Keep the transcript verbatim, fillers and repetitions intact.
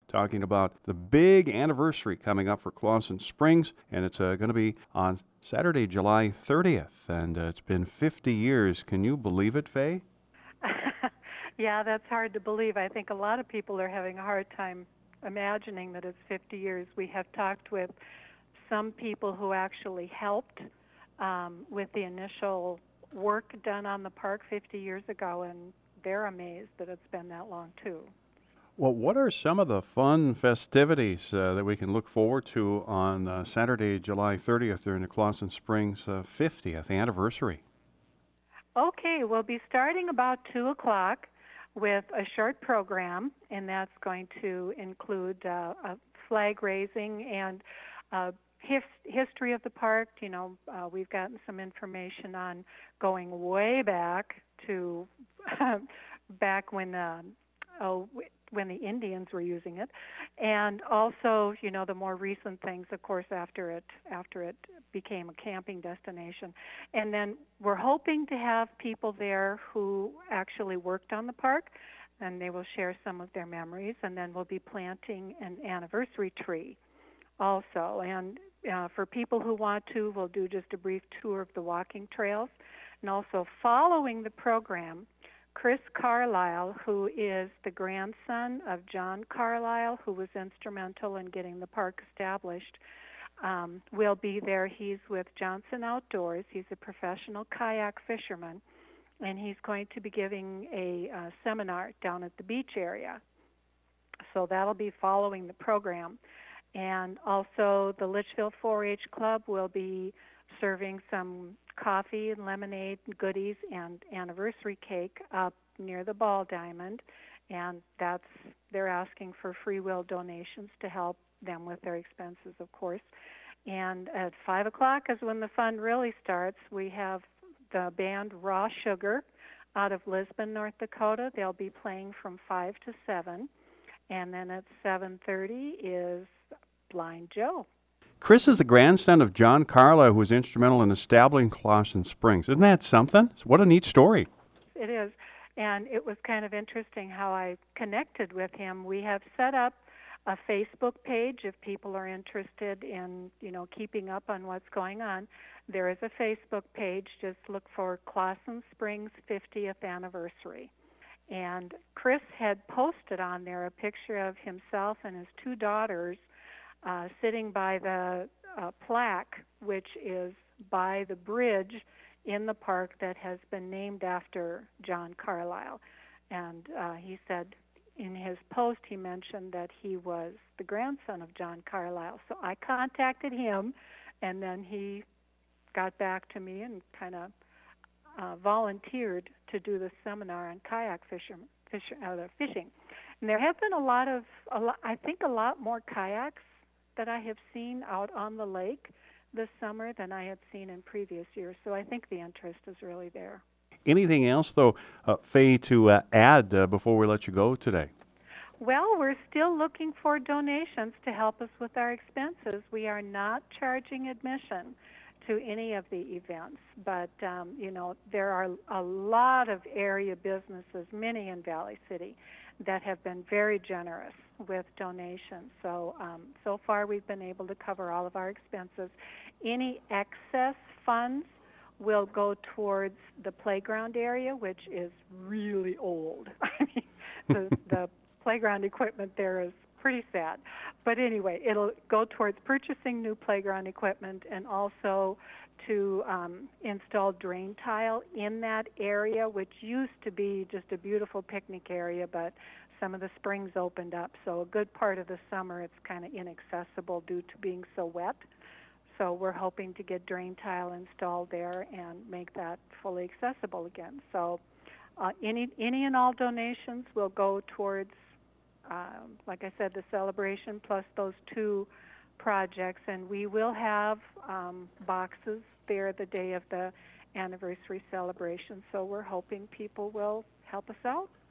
talking about the big anniversary coming up for Clawson Springs, and it's uh, going to be on Saturday, July thirtieth, and uh, it's been fifty years. Can you believe it, Faye? Yeah, that's hard to believe. I think a lot of people are having a hard time imagining that it's fifty years. We have talked with some people who actually helped um, with the initial work done on the park fifty years ago, and they're amazed that it's been that long, too. Well, what are some of the fun festivities uh, that we can look forward to on uh, Saturday, July thirtieth during the Clawson Springs uh, fiftieth anniversary? Okay, we'll be starting about two o'clock with a short program, and that's going to include uh, a flag raising and uh, his, history of the park. You know, uh, we've gotten some information on going way back to back when uh, oh, when the Indians were using it, and also, you know, the more recent things, of course, after it after it became a camping destination. And then we're hoping to have people there who actually worked on the park, and they will share some of their memories. And then we'll be planting an anniversary tree also. And uh, for people who want to, we'll do just a brief tour of the walking trails. And also following the program, Chris Carlisle, who is the grandson of John Carlisle, who was instrumental in getting the park established, um, will be there. He's with Johnson Outdoors. He's a professional kayak fisherman, and he's going to be giving a uh, seminar down at the beach area. So that'll be following the program. And also the Litchfield four H Club will be serving some coffee and lemonade and goodies and anniversary cake up near the Ball Diamond. And that's they're asking for free will donations to help them with their expenses, of course. And at five o'clock is when the fun really starts. We have the band Raw Sugar out of Lisbon, North Dakota. They'll be playing from five to seven. And then at seven thirty is Blind Joe. Chris is the grandson of John Carlisle, who was instrumental in establishing Clawson Springs. Isn't that something? What a neat story. It is. And it was kind of interesting how I connected with him. We have set up a Facebook page if people are interested in, you know, keeping up on what's going on. There is a Facebook page. Just look for Clawson Springs fiftieth Anniversary. And Chris had posted on there a picture of himself and his two daughters uh, sitting by the uh, plaque, which is by the bridge in the park that has been named after John Carlisle. And uh, he said in his post, he mentioned that he was the grandson of John Carlisle. So I contacted him, and then he got back to me and kind of uh, volunteered to do the seminar on kayak fisher, fisher, uh, fishing. And there have been a lot of, a lot, I think a lot more kayaks that I have seen out on the lake this summer than I had seen in previous years. So I think the interest is really there. Anything else, though, uh, Faye, to uh, add uh, before we let you go today? Well, we're still looking for donations to help us with our expenses. We are not charging admission to any of the events, but, um, you know, there are a lot of area businesses, many in Valley City, that have been very generous with donations. So, um, so far we've been able to cover all of our expenses. Any excess funds will go towards the playground area, which is really old. I mean, the, the playground equipment there is pretty sad. But anyway, it'll go towards purchasing new playground equipment and also to um, install drain tile in that area, which used to be just a beautiful picnic area, but some of the springs opened up. So a good part of the summer it's kind of inaccessible due to being so wet. So we're hoping to get drain tile installed there and make that fully accessible again. So uh, any, any and all donations will go towards, uh, like I said, the celebration plus those two projects. And we will have um, boxes there the day of the anniversary celebration. So we're hoping people will help us out.